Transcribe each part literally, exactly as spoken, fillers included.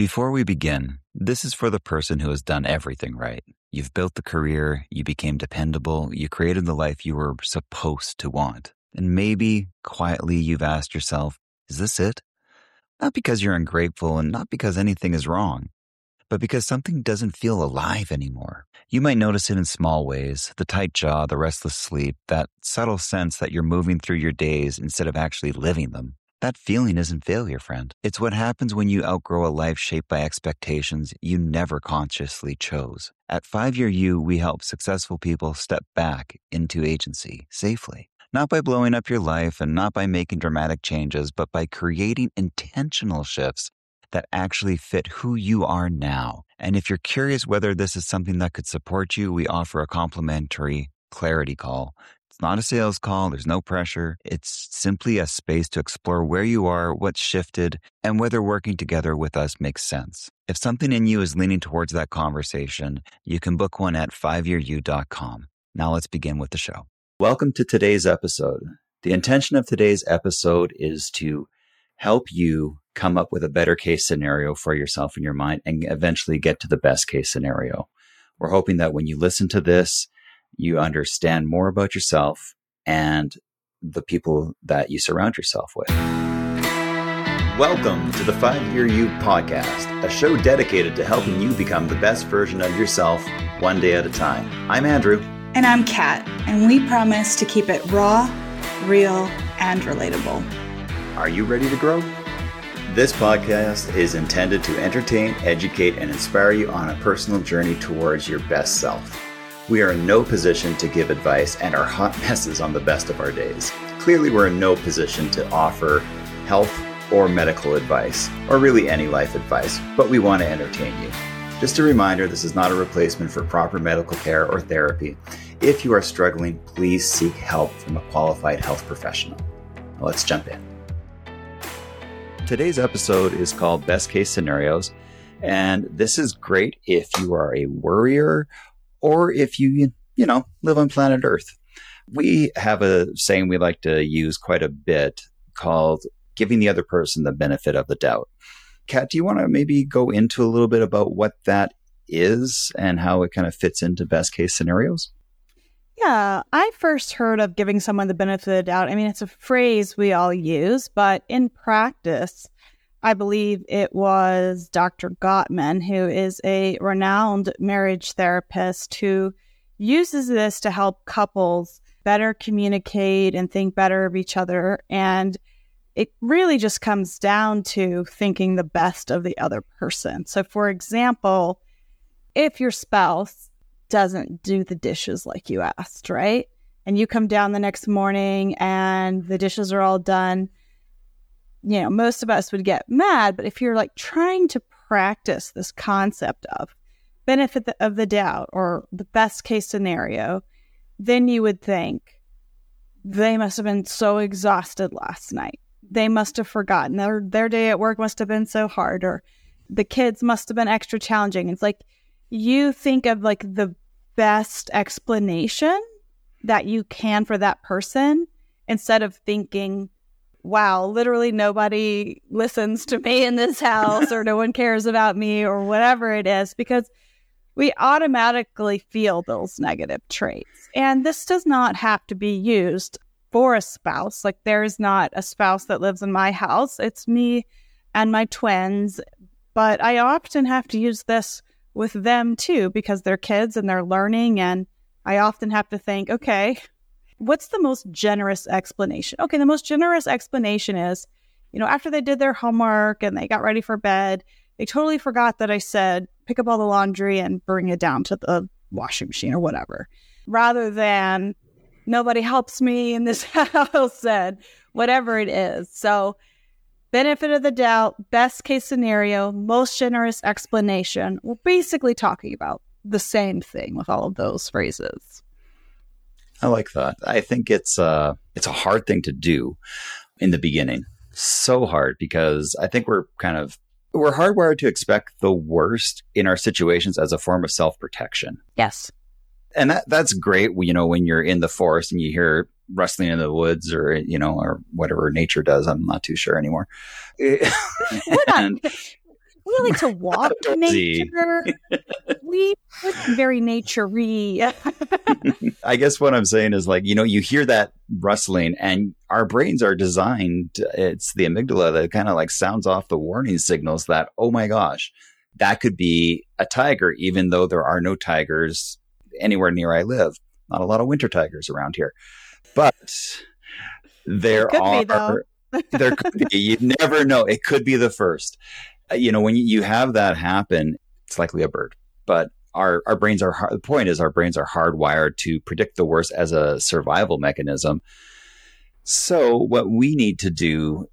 Before we begin, this is for the person who has done everything right. You've built the career, you became dependable, you created the life you were supposed to want. And maybe, quietly, you've asked yourself, is this it? Not because you're ungrateful and not because anything is wrong, but because something doesn't feel alive anymore. You might notice it in small ways, the tight jaw, the restless sleep, that subtle sense that you're moving through your days instead of actually living them. That feeling isn't failure, friend. It's what happens when you outgrow a life shaped by expectations you never consciously chose. At five year U, we help successful people step back into agency safely. Not by blowing up your life and not by making dramatic changes, but by creating intentional shifts that actually fit who you are now. And if you're curious whether this is something that could support you, we offer a complimentary clarity call. It's not a sales call. There's no pressure. It's simply a space to explore where you are, what's shifted, and whether working together with us makes sense. If something in you is leaning towards that conversation, you can book one at five year u dot com. Now let's begin with the show. Welcome to today's episode. The intention of today's episode is to help you come up with a better case scenario for yourself in your mind and eventually get to the best case scenario. We're hoping that when you listen to this, you understand more about yourself and the people that you surround yourself with. Welcome to the five year U podcast, a show dedicated to helping you become the best version of yourself one day at a time. I'm Andrew. And I'm Kat, and we promise to keep it raw, real, and relatable. Are you ready to grow? This podcast is intended to entertain, educate, and inspire you on a personal journey towards your best self. We are in no position to give advice and are hot messes on the best of our days. Clearly, we're in no position to offer health or medical advice, or really any life advice, but we want to entertain you. Just a reminder, this is not a replacement for proper medical care or therapy. If you are struggling, please seek help from a qualified health professional. Now let's jump in. Today's episode is called Best Case Scenarios, and this is great if you are a worrier or if you, you know, live on planet Earth. We have a saying we like to use quite a bit called giving the other person the benefit of the doubt. Kat, do you want to maybe go into a little bit about what that is and how it kind of fits into best case scenarios? Yeah, I first heard of giving someone the benefit of the doubt. I mean, it's a phrase we all use, but in practice, I believe it was Doctor Gottman, who is a renowned marriage therapist who uses this to help couples better communicate and think better of each other. And it really just comes down to thinking the best of the other person. So, for example, if your spouse doesn't do the dishes like you asked, right? And you come down the next morning and the dishes are all done, you know, most of us would get mad. But if you're like trying to practice this concept of benefit of the doubt or the best case scenario, then you would think they must have been so exhausted last night. They must have forgotten. Their, their day at work must have been so hard, or the kids must have been extra challenging. It's like you think of like the best explanation that you can for that person instead of thinking, wow, literally nobody listens to me in this house or no one cares about me or whatever it is, because we automatically feel those negative traits. And this does not have to be used for a spouse. Like there is not a spouse that lives in my house. It's me and my twins. But I often have to use this with them too, because they're kids and they're learning. And I often have to think, okay, what's the most generous explanation? Okay, the most generous explanation is, you know, after they did their homework and they got ready for bed, they totally forgot that I said, pick up all the laundry and bring it down to the washing machine or whatever, rather than nobody helps me in this house and whatever it is. So benefit of the doubt, best case scenario, most generous explanation. We're basically talking about the same thing with all of those phrases. I like that. I think it's uh it's a hard thing to do in the beginning. So hard because I think we're kind of we're hardwired to expect the worst in our situations as a form of self-protection. Yes. And that that's great, you know, when you're in the forest and you hear rustling in the woods or, you know, or whatever nature does. I'm not too sure anymore. and, We like to walk in nature. We are very nature-y. I guess what I'm saying is like, you know, you hear that rustling and our brains are designed, it's the amygdala that kind of like sounds off the warning signals that, oh my gosh, that could be a tiger, even though there are no tigers anywhere near I live. Not a lot of winter tigers around here. But there could are, be, though. there could be, you never know. It could be the first. You know, when you have that happen, it's likely a bird. But our, our brains are, the point is our brains are hardwired to predict the worst as a survival mechanism. So what we need to do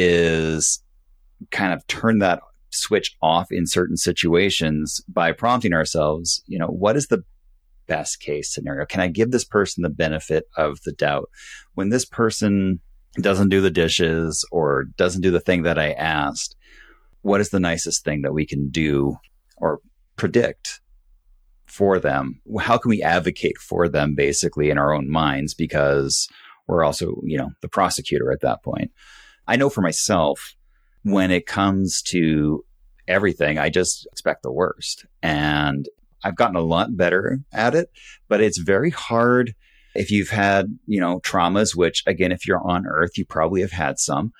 is kind of turn that switch off in certain situations by prompting ourselves, you know, what is the best case scenario? Can I give this person the benefit of the doubt? When this person doesn't do the dishes or doesn't do the thing that I asked, what is the nicest thing that we can do or predict for them? How can we advocate for them basically in our own minds? Because we're also, you know, the prosecutor at that point. I know for myself, when it comes to everything, I just expect the worst. And I've gotten a lot better at it, but it's very hard if you've had, you know, traumas, which again, if you're on Earth, you probably have had some.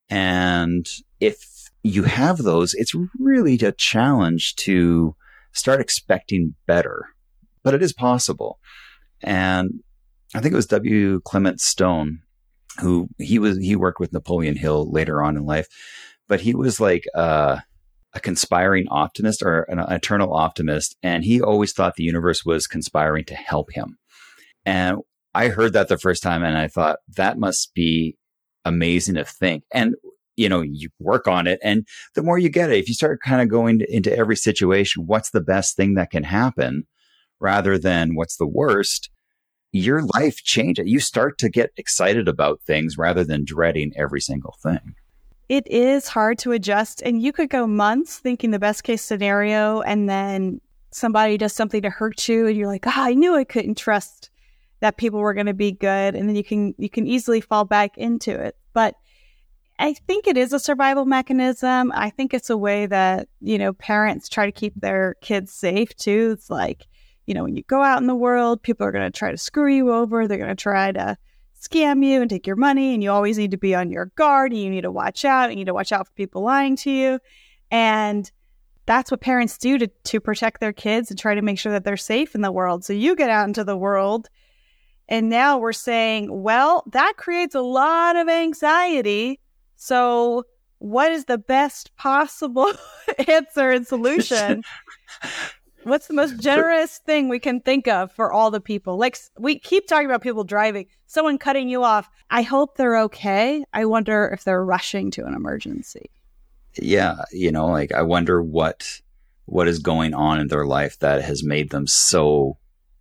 And if you have those, it's really a challenge to start expecting better, but it is possible. And I think it was W. Clement Stone, who he was, he worked with Napoleon Hill later on in life, but he was like uh, a conspiring optimist or an eternal optimist. And he always thought the universe was conspiring to help him. And I heard that the first time and I thought that must be amazing to think. And you know, you work on it. And the more you get it, if you start kind of going to, into every situation, what's the best thing that can happen rather than what's the worst, your life changes. You start to get excited about things rather than dreading every single thing. It is hard to adjust. And you could go months thinking the best case scenario, and then somebody does something to hurt you. And you're like, oh, I knew I couldn't trust that people were going to be good. And then you can, you can easily fall back into it. But I think it is a survival mechanism. I think it's a way that, you know, parents try to keep their kids safe too. It's like, you know, when you go out in the world, people are going to try to screw you over. They're going to try to scam you and take your money. And you always need to be on your guard. And you need to watch out. You need to watch out for people lying to you. And that's what parents do to, to protect their kids and try to make sure that they're safe in the world. So you get out into the world. And now we're saying, well, that creates a lot of anxiety. So what is the best possible answer and solution? What's the most generous thing we can think of for all the people? Like, we keep talking about people driving, someone cutting you off. I hope they're okay. I wonder if they're rushing to an emergency. Yeah. You know, like I wonder what, what is going on in their life that has made them so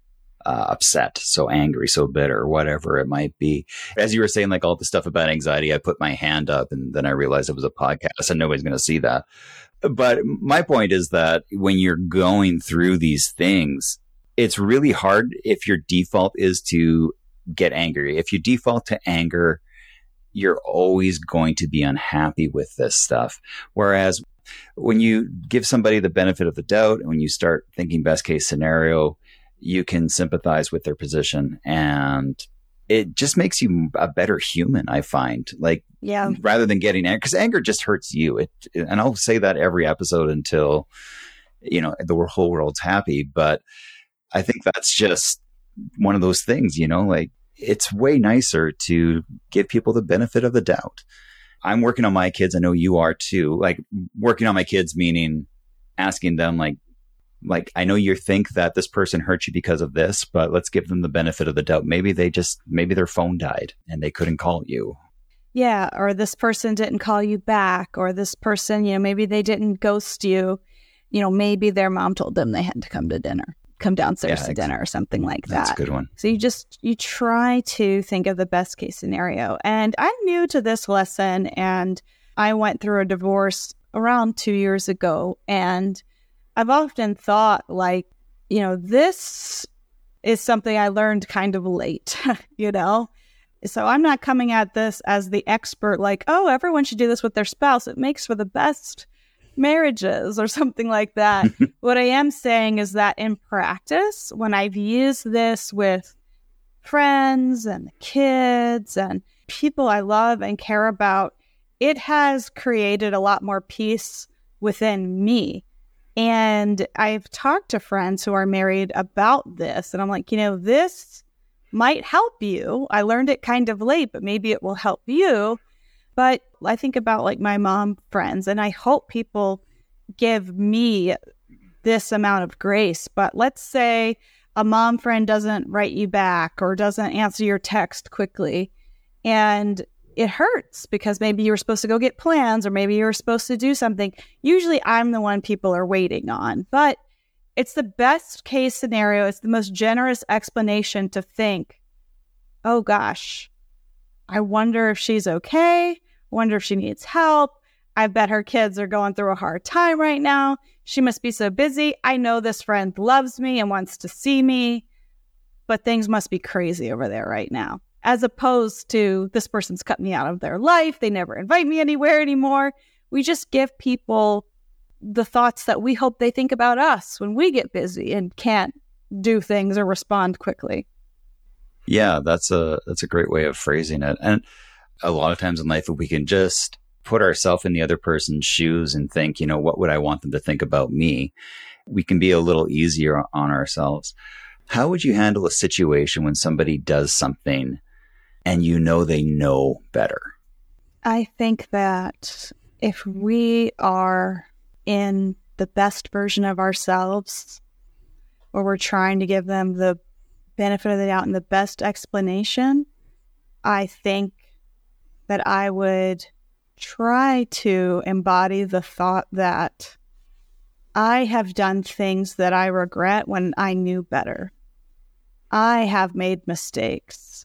Uh, upset, so angry, so bitter, whatever it might be. As you were saying, like all the stuff about anxiety, I put my hand up and then I realized it was a podcast and nobody's going to see that. But my point is that when you're going through these things, it's really hard if your default is to get angry. If you default to anger, you're always going to be unhappy with this stuff. Whereas when you give somebody the benefit of the doubt and when you start thinking best case scenario, you can sympathize with their position, and it just makes you a better human, I find. Like, yeah, rather than getting angry, because anger just hurts you. It, and I'll say that every episode until, you know, the whole world's happy. But I think that's just one of those things, you know, like it's way nicer to give people the benefit of the doubt. I'm working on my kids. I know you are too. Like working on my kids, meaning asking them like, Like, I know you think that this person hurt you because of this, but let's give them the benefit of the doubt. Maybe they just, maybe their phone died and they couldn't call you. Yeah. Or this person didn't call you back, or this person, you know, maybe they didn't ghost you. You know, maybe their mom told them they had to come to dinner, come downstairs yeah, to dinner or something like that. That's a good one. So you just, you try to think of the best case scenario. And I'm new to this lesson, and I went through a divorce around two years ago, and I've often thought, like, you know, this is something I learned kind of late, you know? So I'm not coming at this as the expert, like, oh, everyone should do this with their spouse. It makes for the best marriages or something like that. What I am saying is that in practice, when I've used this with friends and the kids and people I love and care about, it has created a lot more peace within me. And I've talked to friends who are married about this, and I'm like, you know, this might help you. I learned it kind of late, but maybe it will help you. But I think about like my mom friends, and I hope people give me this amount of grace. But let's say a mom friend doesn't write you back or doesn't answer your text quickly, and it hurts because maybe you were supposed to go get plans or maybe you were supposed to do something. Usually I'm the one people are waiting on, but it's the best case scenario. It's the most generous explanation to think, oh gosh, I wonder if she's okay. I wonder if she needs help. I bet her kids are going through a hard time right now. She must be so busy. I know this friend loves me and wants to see me, but things must be crazy over there right now. As opposed to this person's cut me out of their life. They never invite me anywhere anymore. We just give people the thoughts that we hope they think about us when we get busy and can't do things or respond quickly. Yeah, that's a that's a great way of phrasing it. And a lot of times in life, if we can just put ourselves in the other person's shoes and think, you know, what would I want them to think about me? We can be a little easier on ourselves. How would you handle a situation when somebody does something and you know they know better? I think that if we are in the best version of ourselves, or we're trying to give them the benefit of the doubt and the best explanation, I think that I would try to embody the thought that I have done things that I regret when I knew better. I have made mistakes.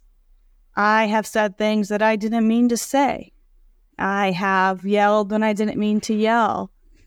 I have said things that I didn't mean to say. I have yelled when I didn't mean to yell.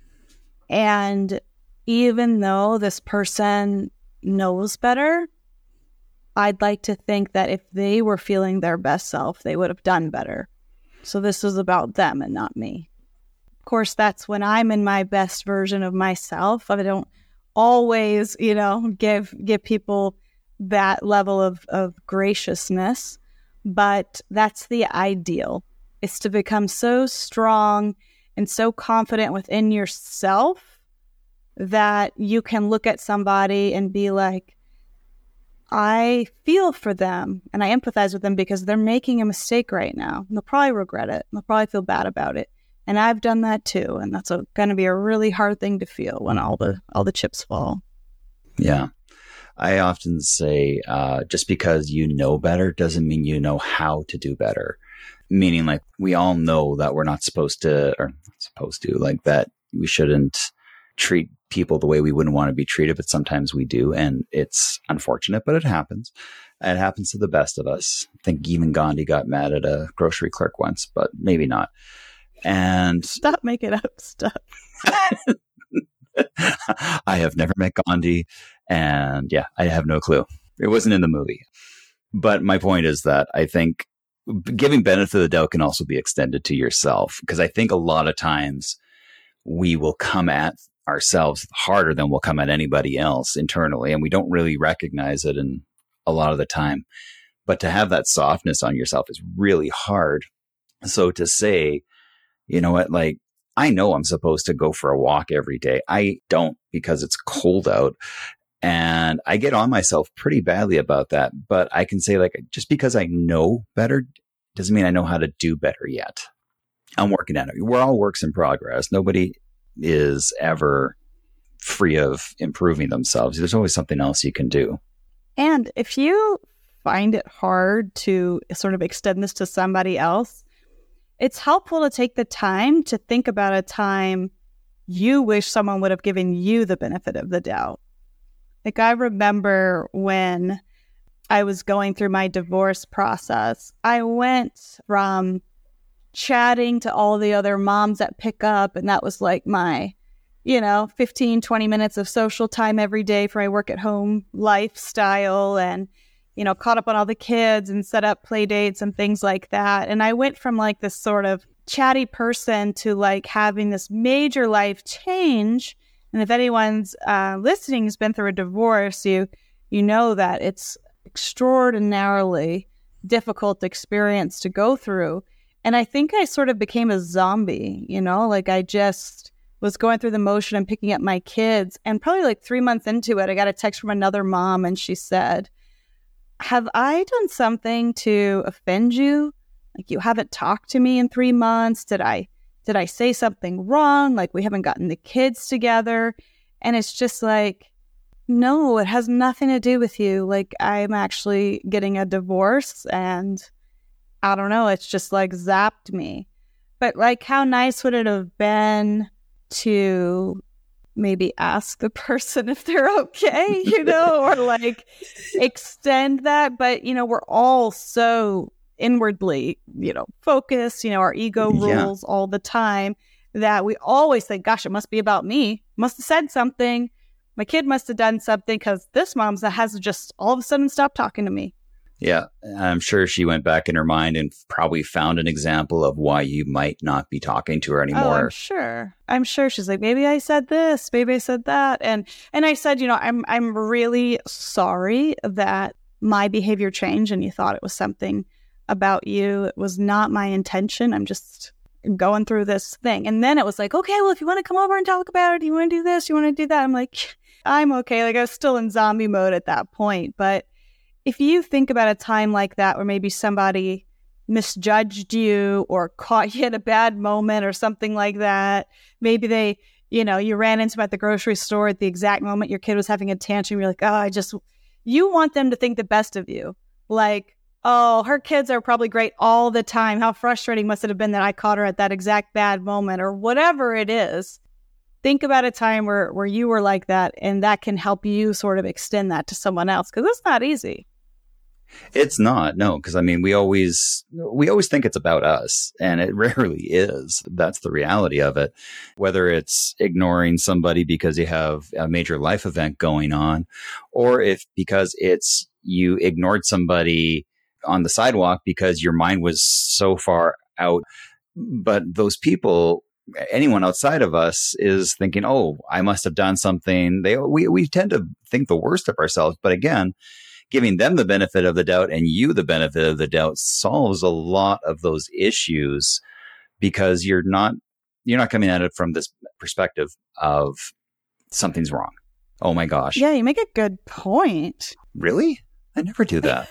And even though this person knows better, I'd like to think that if they were feeling their best self, they would have done better. So this was about them and not me. Of course, that's when I'm in my best version of myself. I don't always, you know, give give people that level of, of graciousness, but that's the ideal. It's to become so strong and so confident within yourself that you can look at somebody and be like, I feel for them and I empathize with them because they're making a mistake right now. And they'll probably regret it. They'll probably feel bad about it. And I've done that too. And that's going to be a really hard thing to feel when all the all the chips fall. Yeah. I often say, uh, just because you know better doesn't mean you know how to do better. Meaning, like, we all know that we're not supposed to, or not supposed to, like that we shouldn't treat people the way we wouldn't want to be treated, but sometimes we do. And it's unfortunate, but it happens. It happens to the best of us. I think even Gandhi got mad at a grocery clerk once, but maybe not. And stop making up stuff. I have never met Gandhi, and yeah, I have no clue. It wasn't in the movie. But my point is that I think giving benefit of the doubt can also be extended to yourself, because I think a lot of times we will come at ourselves harder than we'll come at anybody else internally, and we don't really recognize it in a lot of the time. But to have that softness on yourself is really hard. So to say, you know what, like, I know I'm supposed to go for a walk every day. I don't, because it's cold out. And I get on myself pretty badly about that. But I can say, like, just because I know better doesn't mean I know how to do better yet. I'm working at it. We're all works in progress. Nobody is ever free of improving themselves. There's always something else you can do. And if you find it hard to sort of extend this to somebody else, it's helpful to take the time to think about a time you wish someone would have given you the benefit of the doubt. Like, I remember when I was going through my divorce process, I went from chatting to all the other moms at pickup, and that was like my, you know, fifteen, twenty minutes of social time every day for my work at home lifestyle, and you know, caught up on all the kids and set up play dates and things like that. And I went from like this sort of chatty person to like having this major life change. And if anyone's uh, listening has been through a divorce, you you know that it's extraordinarily difficult experience to go through. And I think I sort of became a zombie, you know, like I just was going through the motion and picking up my kids. And probably like three months into it, I got a text from another mom and she said, have I done something to offend you? Like, you haven't talked to me in three months. Did I, did I say something wrong? Like, we haven't gotten the kids together. And it's just like, no, it has nothing to do with you. Like, I'm actually getting a divorce and I don't know, it's just like zapped me. But like, how nice would it have been to maybe ask the person if they're okay, you know, or like extend that. But, you know, we're all so inwardly, you know, focused, you know, our ego rules yeah. all the time that we always think, gosh, it must be about me. Must have said something. My kid must have done something because this mom's that has just all of a sudden stopped talking to me. Yeah, I'm sure she went back in her mind and probably found an example of why you might not be talking to her anymore. Oh, I'm sure. I'm sure she's like, maybe I said this, maybe I said that. And and I said, you know, I'm I'm really sorry that my behavior changed and you thought it was something about you. It was not my intention. I'm just going through this thing. And then it was like, okay, well, if you want to come over and talk about it, you want to do this, you want to do that. I'm like, I'm okay. Like, I was still in zombie mode at that point. But if you think about a time like that where maybe somebody misjudged you or caught you at a bad moment or something like that, maybe they, you know, you ran into them at the grocery store at the exact moment your kid was having a tantrum. You're like, oh, I just, you want them to think the best of you. Like, oh, her kids are probably great all the time. How frustrating must it have been that I caught her at that exact bad moment or whatever it is. Think about a time where, where you were like that, and that can help you sort of extend that to someone else, because it's not easy. It's not, no, because I mean, we always we always think it's about us, and it rarely is. That's the reality of it. Whether it's ignoring somebody because you have a major life event going on, or if because it's you ignored somebody on the sidewalk because your mind was so far out. But those people, anyone outside of us, is thinking, oh, I must have done something. They we we tend to think the worst of ourselves, but again, giving them the benefit of the doubt and you the benefit of the doubt solves a lot of those issues, because you're not you're not coming at it from this perspective of something's wrong. Oh my gosh. Yeah, you make a good point. Really? I never do that.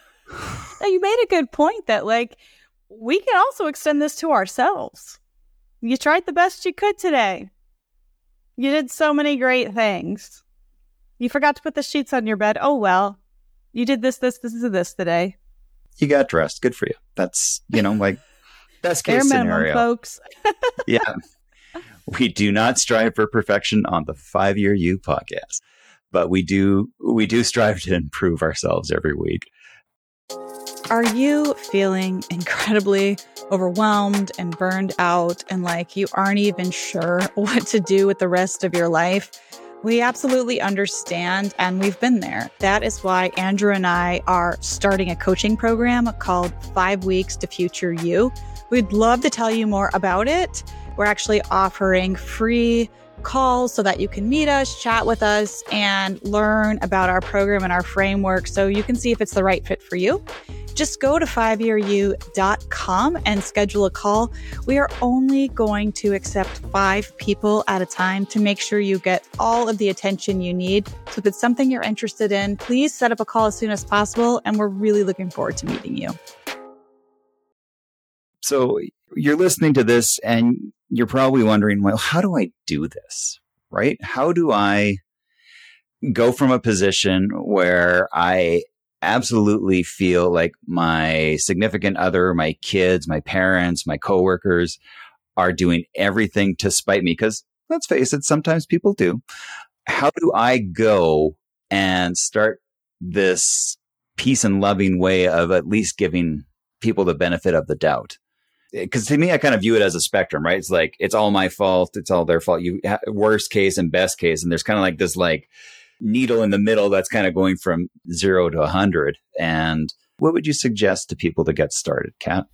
You made a good point that, like, we can also extend this to ourselves. You tried the best you could today. You did so many great things. You forgot to put the sheets on your bed. Oh, well. You did this, this, this, and this today. You got dressed. Good for you. That's, you know, like, best case Bare scenario. minimum, folks. Yeah. We do not strive for perfection on the Five-Year You podcast, but we do we do strive to improve ourselves every week. Are you feeling incredibly overwhelmed and burned out and like you aren't even sure what to do with the rest of your life? We absolutely understand, and we've been there. That is why Andrew and I are starting a coaching program called Five Weeks to Future You. We'd love to tell you more about it. We're actually offering free calls so that you can meet us, chat with us, and learn about our program and our framework so you can see if it's the right fit for you. Just go to five year you dot com and schedule a call. We are only going to accept five people at a time to make sure you get all of the attention you need. So if it's something you're interested in, please set up a call as soon as possible. And we're really looking forward to meeting you. So you're listening to this and you're probably wondering, well, how do I do this? Right? How do I go from a position where I absolutely feel like my significant other, my kids, my parents, my coworkers are doing everything to spite me? Because let's face it, sometimes people do. How do I go and start this peace and loving way of at least giving people the benefit of the doubt? Because to me, I kind of view it as a spectrum, right? It's like, it's all my fault. It's all their fault. You worst case and best case. And there's kind of like this like needle in the middle that's kind of going from zero to a hundred. And what would you suggest to people to get started, Kat?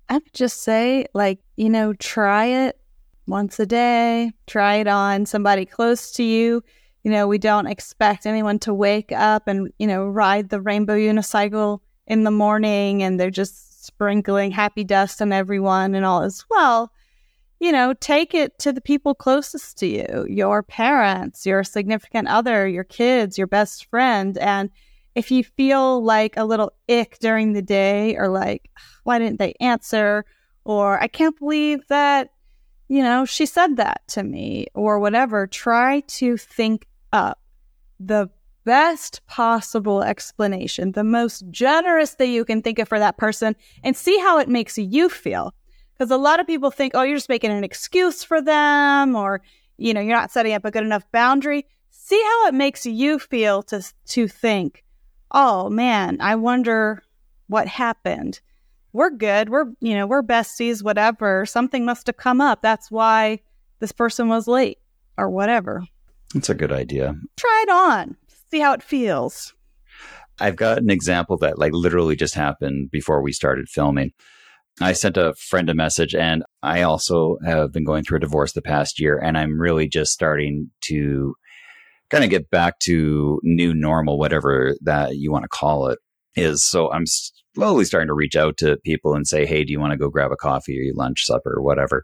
I would just say, like, you know, try it once a day, try it on somebody close to you. You know, we don't expect anyone to wake up and, you know, ride the rainbow unicycle in the morning and they're just sprinkling happy dust on everyone and all as well. You know, take it to the people closest to you, your parents, your significant other, your kids, your best friend. And if you feel like a little ick during the day or like, why didn't they answer? Or I can't believe that, you know, she said that to me or whatever, try to think up the best possible explanation, the most generous that you can think of for that person and see how it makes you feel. Because a lot of people think, oh, you're just making an excuse for them or, you know, you're not setting up a good enough boundary. See how it makes you feel to to think, oh, man, I wonder what happened. We're good. We're, you know, we're besties, whatever. Something must have come up. That's why this person was late or whatever. That's a good idea. Try it on. See how it feels. I've got an example that like literally just happened before we started filming. I sent a friend a message and I also have been going through a divorce the past year and I'm really just starting to kind of get back to new normal, whatever that you want to call it is. So I'm slowly starting to reach out to people and say, hey, do you want to go grab a coffee or lunch, supper or whatever?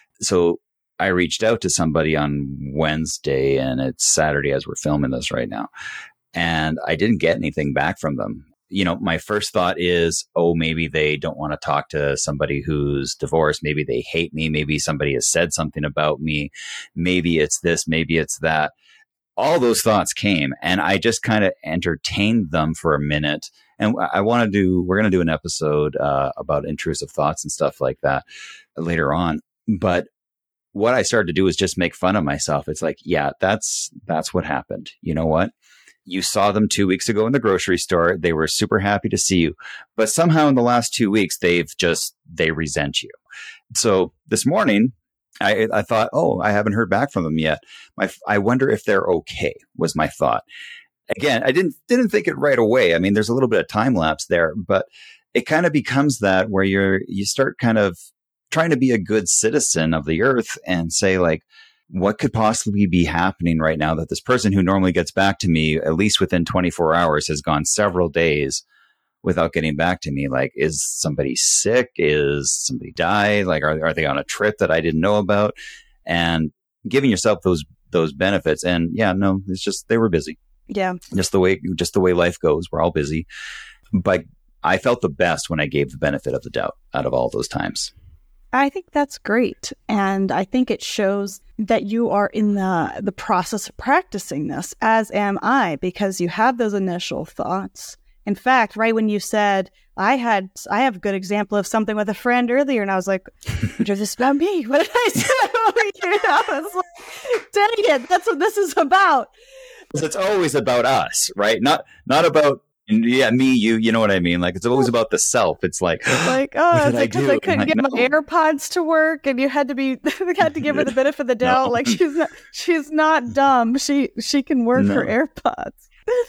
So I reached out to somebody on Wednesday and it's Saturday as we're filming this right now. And I didn't get anything back from them. You know, my first thought is, oh, maybe they don't want to talk to somebody who's divorced. Maybe they hate me. Maybe somebody has said something about me. Maybe it's this, maybe it's that. All those thoughts came and I just kind of entertained them for a minute. And I want to do, we're going to do an episode uh, about intrusive thoughts and stuff like that later on. But what I started to do is just make fun of myself. It's like, yeah, that's, that's what happened. You know what? You saw them two weeks ago in the grocery store. They were super happy to see you. But somehow in the last two weeks, they've just, they resent you. So this morning, I, I thought, oh, I haven't heard back from them yet. My, I wonder if they're okay, was my thought. Again, I didn't didn't think it right away. I mean, there's a little bit of time lapse there, but it kind of becomes that where you're you start kind of trying to be a good citizen of the earth and say, like, what could possibly be happening right now that this person who normally gets back to me, at least within twenty-four hours, has gone several days without getting back to me? Like, is somebody sick? Is somebody died? Like, are, are they on a trip that I didn't know about? And giving yourself those, those benefits. And yeah, no, it's just, they were busy. Yeah. Just the way, just the way life goes. We're all busy. But I felt the best when I gave the benefit of the doubt out of all those times. I think that's great. And I think it shows that you are in the, the process of practicing this, as am I, because you have those initial thoughts. In fact, right when you said, I had, I have a good example of something with a friend earlier, and I was like, what is this about me? What did I say? You know, I was like, dang it, that's what this is about. It's always about us, right? Not, not about, yeah, me, you, you know what I mean? Like, it's always about the self. It's like, like, oh, it's because I, I couldn't like, get no. my AirPods to work, and you had to be, had to give her the benefit of the doubt. No. Like, she's not, she's not dumb. She, she can work No. her AirPods.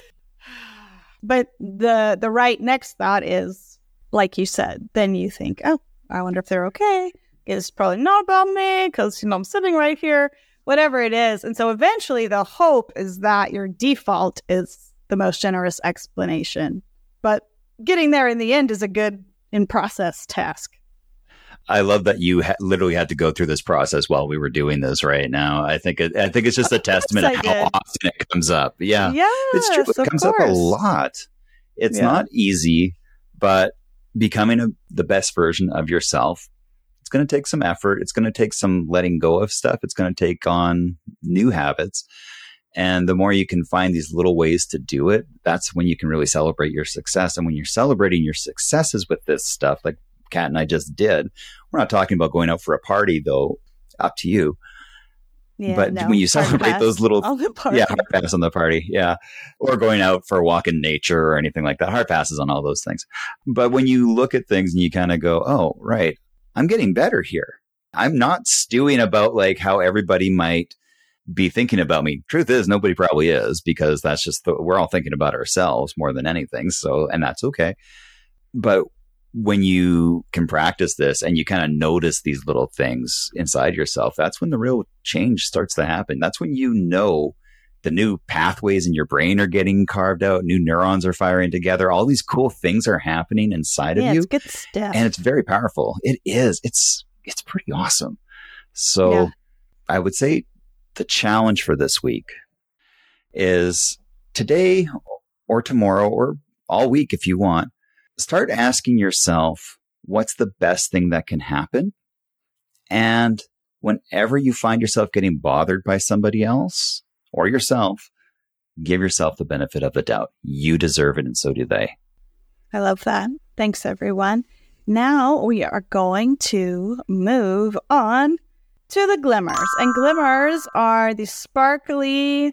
But the the right next thought is, like you said, then you think, oh, I wonder if they're okay. It's probably not about me because, you know, I'm sitting right here, whatever it is. And so eventually the hope is that your default is the most generous explanation. But getting there in the end is a good in-process task. I love that you ha- literally had to go through this process while we were doing this right now. I think it, I think it's just a testament of how often it comes up. Yeah, yes, it's true. It comes course. up a lot. It's yeah. not easy, but becoming a, the best version of yourself, it's going to take some effort. It's going to take some letting go of stuff. It's going to take on new habits. And the more you can find these little ways to do it, that's when you can really celebrate your success. And when you're celebrating your successes with this stuff, like Kat and I just did. We're not talking about going out for a party, though. Up to you. Yeah, but no, when you celebrate those little, yeah, hard pass on the party, yeah, or going out for a walk in nature or anything like that, hard passes on all those things. But when you look at things and you kind of go, oh, right, I'm getting better here. I'm not stewing about like how everybody might be thinking about me. Truth is, nobody probably is, because that's just the, we're all thinking about ourselves more than anything. So, and that's okay. But when you can practice this and you kind of notice these little things inside yourself, that's when the real change starts to happen. That's when you know the new pathways in your brain are getting carved out, new neurons are firing together, all these cool things are happening inside yeah, of you. It's good stuff. And it's very powerful. It is. It's it's pretty awesome. So yeah. I would say the challenge for this week is today or tomorrow or all week if you want, start asking yourself, what's the best thing that can happen? And whenever you find yourself getting bothered by somebody else or yourself, give yourself the benefit of the doubt. You deserve it, and so do they. I love that. Thanks, everyone. Now we are going to move on to the glimmers. And glimmers are the sparkly,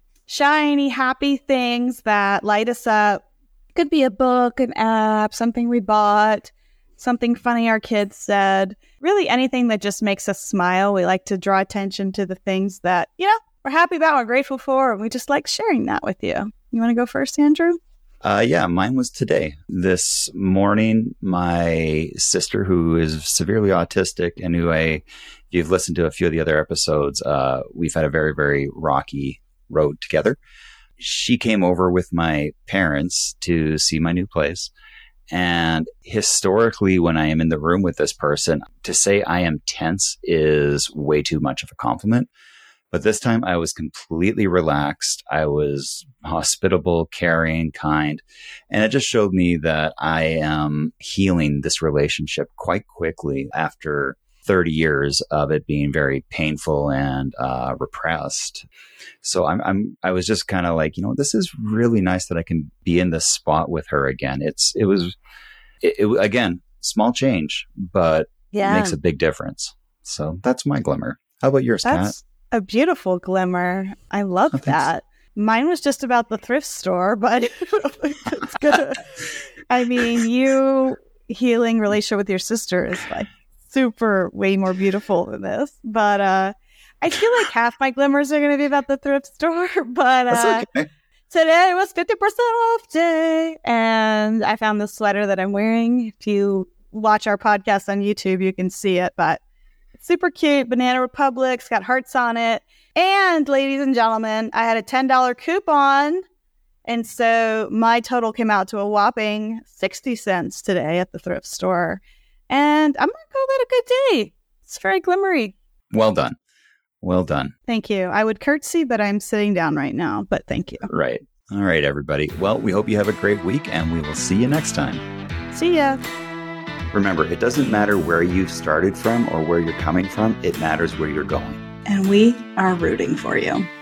shiny, happy things that light us up. Could be a book, an app, something we bought, something funny our kids said. Really anything that just makes us smile. We like to draw attention to the things that, you know, we're happy about, we're grateful for, and we just like sharing that with you. You want to go first, Andrew? Uh, yeah, mine was today. This morning, my sister, who is severely autistic and who I, if you've listened to a few of the other episodes, uh, we've had a very, very rocky road together. She came over with my parents to see my new place. And historically, when I am in the room with this person, to say I am tense is way too much of a compliment. But this time I was completely relaxed. I was hospitable, caring, kind. And it just showed me that I am healing this relationship quite quickly after thirty years of it being very painful and uh, repressed. So I'm, I'm, I was just kind of like, you know, this is really nice that I can be in this spot with her again. It's, it was, it, it again, small change, but yeah. It makes a big difference. So that's my glimmer. How about yours, Kat? That's a beautiful glimmer. I love oh, that. Mine was just about the thrift store, but it's good. I mean, you healing relationship with your sister is like super way more beautiful than this. But uh, I feel like half my glimmers are going to be about the thrift store. But uh, okay. Today was fifty percent off day. And I found this sweater that I'm wearing. If you watch our podcast on YouTube, you can see it. But it's super cute. Banana Republic. It's got hearts on it. And ladies and gentlemen, I had a ten dollars coupon. And so my total came out to a whopping sixty cents today at the thrift store. And I'm going to call that a good day. It's very glimmery. Well done. Well done. Thank you. I would curtsy, but I'm sitting down right now. But thank you. Right. All right, everybody. Well, we hope you have a great week, and we will see you next time. See ya. Remember, it doesn't matter where you've started from or where you're coming from. It matters where you're going. And we are rooting for you.